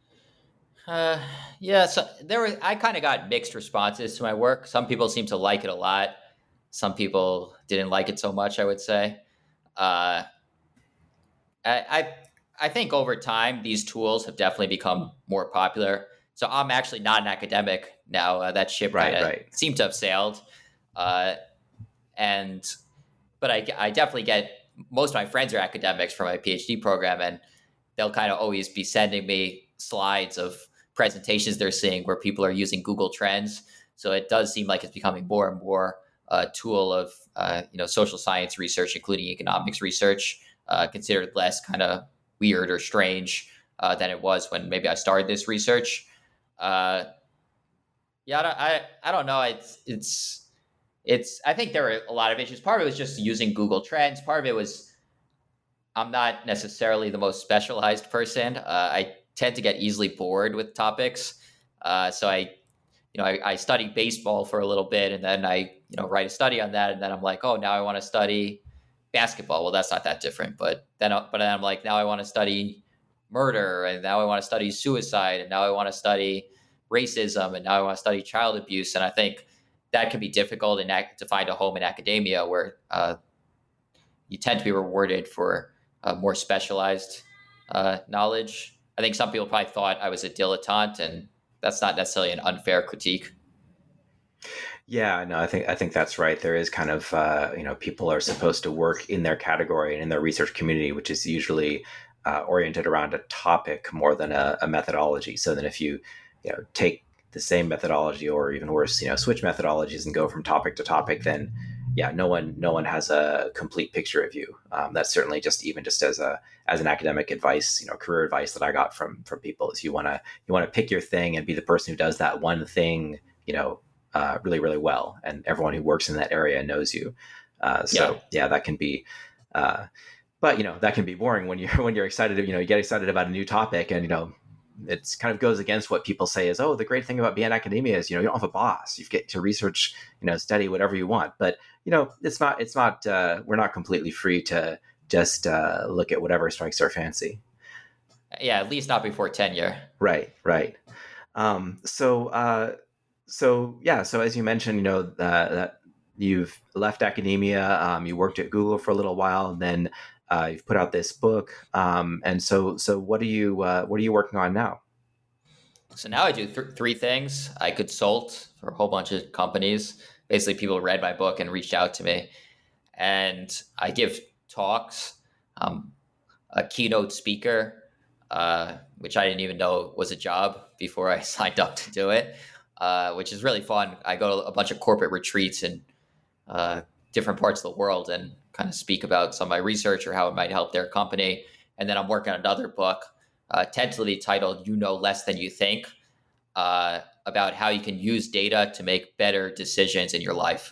Uh, yeah, so there were, I kind of got mixed responses to my work. Some people seemed to like it a lot. Some people didn't like it so much, I would say. Uh, I, I I think over time, these tools have definitely become more popular. So I'm actually not an academic now. Uh, that ship right, kind of right. seemed to have sailed. Uh, and, but I, I definitely get, most of my friends are academics for my PhD program, and they'll kind of always be sending me slides of presentations they're seeing where people are using Google Trends. So it does seem like it's becoming more and more a tool of, uh, you know, social science research, including economics research. Uh, considered less kind of weird or strange uh, than it was when maybe I started this research. Uh, yeah, I don't, I, I don't know. It's, it's, it's, I think there were a lot of issues. Part of it was just using Google Trends. Part of it was, I'm not necessarily the most specialized person. Uh, I tend to get easily bored with topics. Uh, so I, you know, I, I studied baseball for a little bit, and then I, you know, write a study on that. And then I'm like, oh, now I want to study basketball. Well, that's not that different. But then, but then I'm like, now I want to study murder, and now I want to study suicide, and now I want to study racism, and now I want to study child abuse. And I think that can be difficult in ac- to find a home in academia where uh, you tend to be rewarded for uh, more specialized uh, knowledge. I think some people probably thought I was a dilettante, and that's not necessarily an unfair critique. Yeah, no, I think I think that's right. There is kind of uh, you know, people are supposed to work in their category and in their research community, which is usually uh, oriented around a topic more than a, a methodology. So then, if you you know take the same methodology, or even worse, you know, switch methodologies and go from topic to topic, then yeah, no one no one has a complete picture of you. Um, that's certainly just even just as a as an academic advice, you know, career advice that I got from from people is you want to you want to pick your thing and be the person who does that one thing, you know. Uh, really, really well, and everyone who works in that area knows you. Uh, so yeah. yeah, that can be. Uh, but you know that can be boring when you're when you're excited. You know, you get excited about a new topic, and you know it's kind of goes against what people say is, oh, the great thing about being in academia is, you know, you don't have a boss. You get to research, you know, study whatever you want. But, you know, it's not, it's not, uh, we're not completely free to just uh, look at whatever strikes our fancy. Yeah, at least not before tenure. Right, right. Um, so, uh, so yeah, so as you mentioned, you know, uh, that you've left academia, um, you worked at Google for a little while, and then Uh, you've put out this book, um, and so so what are you uh, what are you working on now? So now I do th- three things. I consult for a whole bunch of companies. Basically, people read my book and reached out to me, and I give talks. Um, a keynote speaker, uh, which I didn't even know was a job before I signed up to do it, uh, which is really fun. I go to a bunch of corporate retreats in uh, different parts of the world and kind of speak about some of my research or how it might help their company. And then I'm working on another book, uh, tentatively titled You Know Less Than You Think, uh, about how you can use data to make better decisions in your life.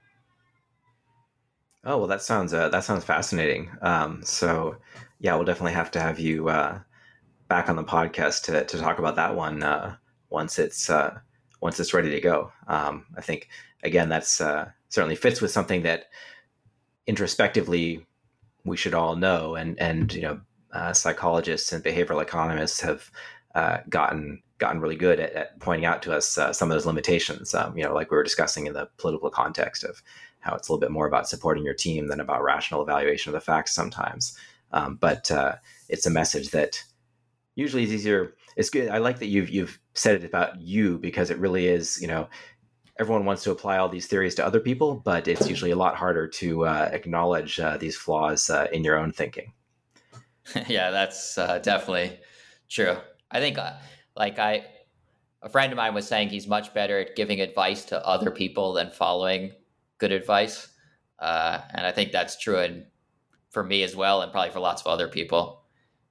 Oh, well, that sounds uh, that sounds fascinating. Um, so, yeah, we'll definitely have to have you uh, back on the podcast to to talk about that one uh, once it's uh, once it's ready to go. Um, I think again that's uh, certainly fits with something that introspectively we should all know, and and you know uh, psychologists and behavioral economists have uh, gotten gotten really good at, at pointing out to us uh, some of those limitations. Um, you know, like we were discussing in the political context of how it's a little bit more about supporting your team than about rational evaluation of the facts sometimes. Um, but uh, it's a message that usually is easier. It's good. I like that you've you've said it about you, because it really is, you know, everyone wants to apply all these theories to other people, but it's usually a lot harder to uh, acknowledge uh, these flaws uh, in your own thinking. Yeah, that's uh, definitely true. I think uh, like I, a friend of mine was saying he's much better at giving advice to other people than following good advice. Uh, and I think that's true in, for me as well, and probably for lots of other people.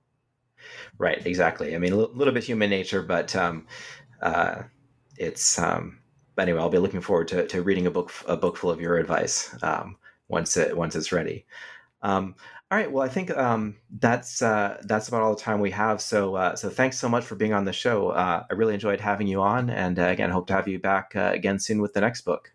Right, exactly. I mean, a l- little bit human nature, but um, uh, it's, um, but anyway, I'll be looking forward to, to reading a book, a book full of your advice um, once it, once it's ready. Um, all right. Well, I think um, that's uh, that's about all the time we have. So uh, so thanks so much for being on the show. Uh, I really enjoyed having you on, and uh, again, hope to have you back uh, again soon with the next book.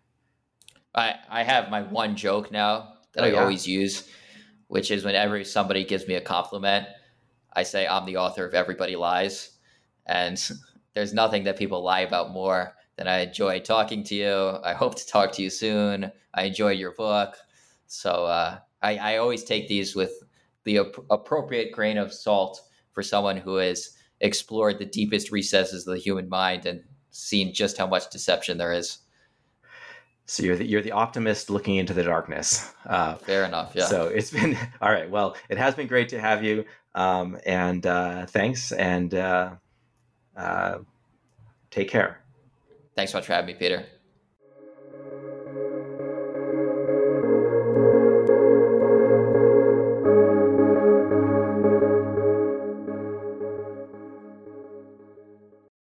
I, I have my one joke now that Oh, I yeah. always use, which is whenever somebody gives me a compliment, I say I'm the author of Everybody Lies. And there's nothing that people lie about more than I enjoy talking to you. I hope to talk to you soon. I enjoyed your book. So uh, I, I always take these with the ap- appropriate grain of salt for someone who has explored the deepest recesses of the human mind and seen just how much deception there is. So you're the, you're the optimist looking into the darkness. Uh, Fair enough. Yeah. So it's been, all right. Well, it has been great to have you. Um, and uh, thanks. And uh, uh, take care. Thanks so much for having me, Peter.